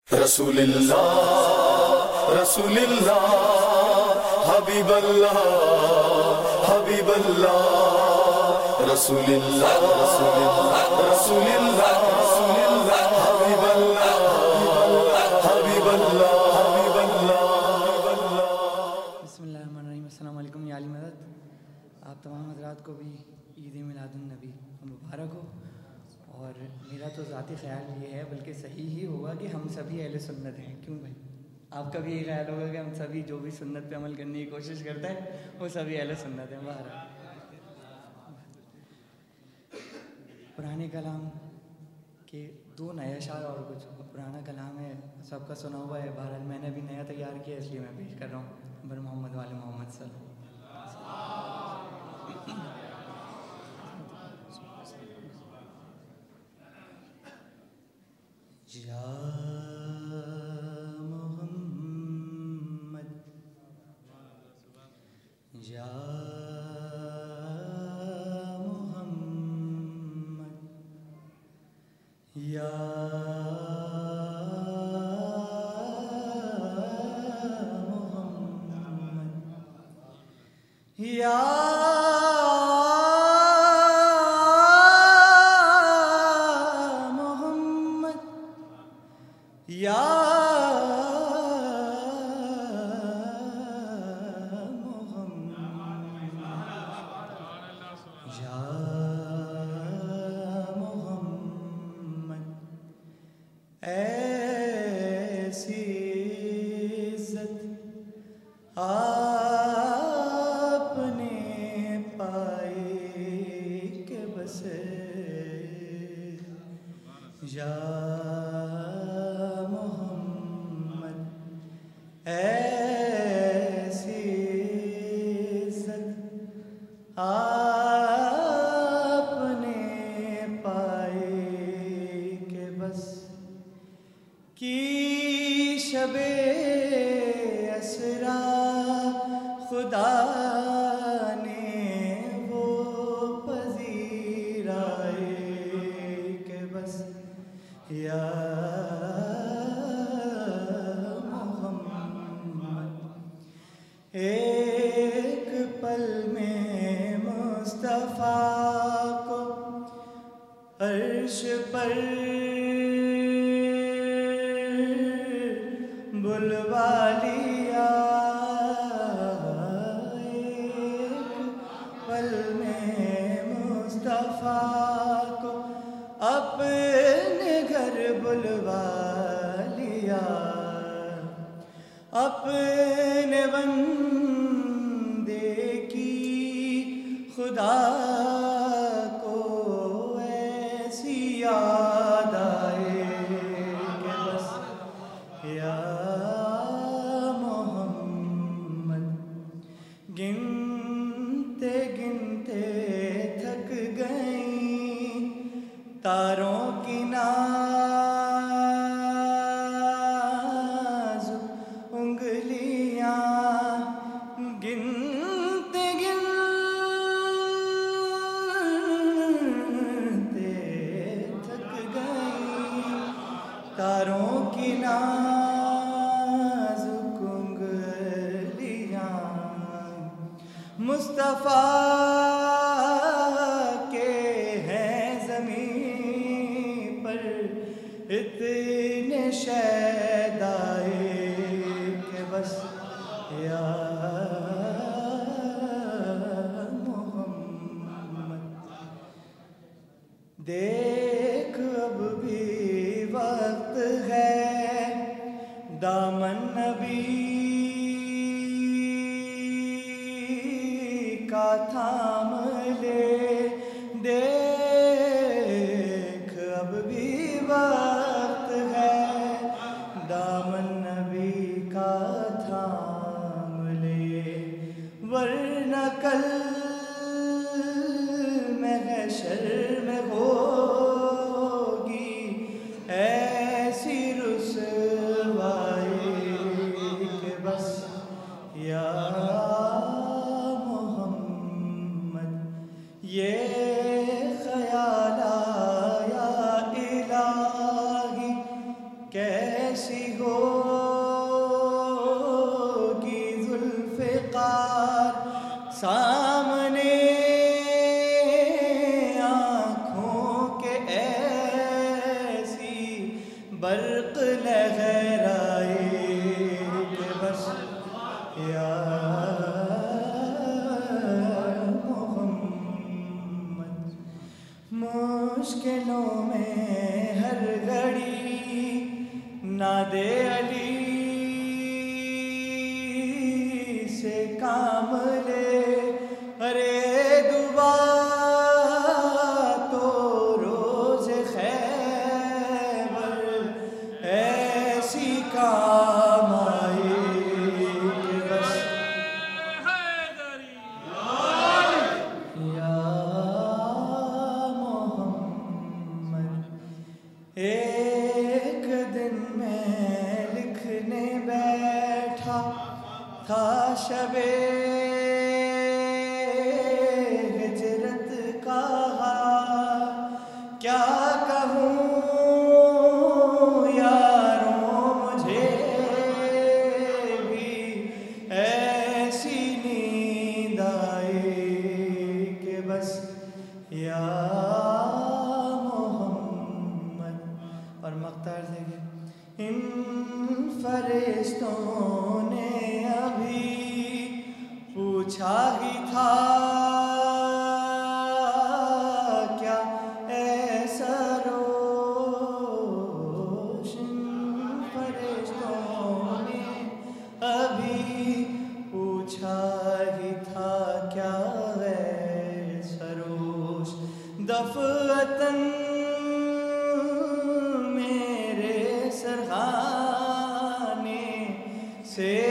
رسول اللہ رسول اللہ حبیب اللہ حبیب اللہ رسول اللہ رسول اللہ رسول اللہ رسول اللہ حبیب اللہ حبیب اللہ حبیب اللہ۔ بسم اللہ الرحمن الرحیم۔ السلام علیکم یا علی مدد۔ آپ تمام حضرات کو بھی عید میلاد النبی مبارک ہو۔ اور میرا تو ذاتی خیال یہ ہے، بلکہ صحیح ہی ہوگا کہ ہم سبھی اہل سنت ہیں۔ کیوں بھائی؟ آپ کا بھی یہی خیال ہوگا کہ ہم سبھی جو بھی سنت پہ عمل کرنے کی کوشش کرتا ہے وہ سبھی اہل سنت ہیں۔ بہرحال پرانے کلام کے دو نئے اشعار اور کچھ پرانا کلام ہے، سب کا سنا ہوا ہے۔ بہرحال میں نے ابھی نیا تیار کیا، اس لیے میں پیش کر رہا ہوں بر محمد والے محمد صلی اللہ علیہ وسلم۔ یا محمد یا محمد یا محمد یا یا محمد ایسی عزت آپ نے پائی کہ بس یا ایسی عزت آپ نے پائی کہ بس کی شب اسرا خدا نے وہ پذیرائے کہ بس یا ایک پل میں مصطفیٰ کو عرش پر بلوا لیا، ایک پل میں مصطفیٰ کو اپنے گھر بلوا لیا، اپنے بندے کی خدا کو ایسی یاد آئے کہ بس یا محمد گنتے گنتے تھک گئیں تاروں کی تاروں کی نازک انگلیاں مصطفیٰ کے ہیں زمین پر اتنے شیدائے کہ بس یا محمد دیکھ اب بھی وقت ہے دامن نبی کا تھام لے، دیکھ اب بھی وقت ہے دامن نبی کا تھام لے، ورنہ کل محشر میں ہوگی ایسی رسوائی کہ بس یا محمد ایسی ہوگی ذوالفقار سامنے آنکھوں کے ایسی برق لہرائے کہ بس یا محمد مشکلوں میں ہر گھڑی ناد علی سے کام لے ارے دعا تو روز خیبر ایسی کام آئے کہ بس یا محمد ایک دن میں لکھنے بیٹھا تھا شب ہجرت کا کیا کہوں یاروں مجھے بھی ایسی نیند آئی کہ بس یا محمد اور مقطع دیکھیں ان فرشتوں نے ابھی پوچھا ہی تھا کیا ایسا روشن فرشتوں نے ابھی پوچھا ہی تھا کیا ایسا روش دفعتاً میرے سرخانے سے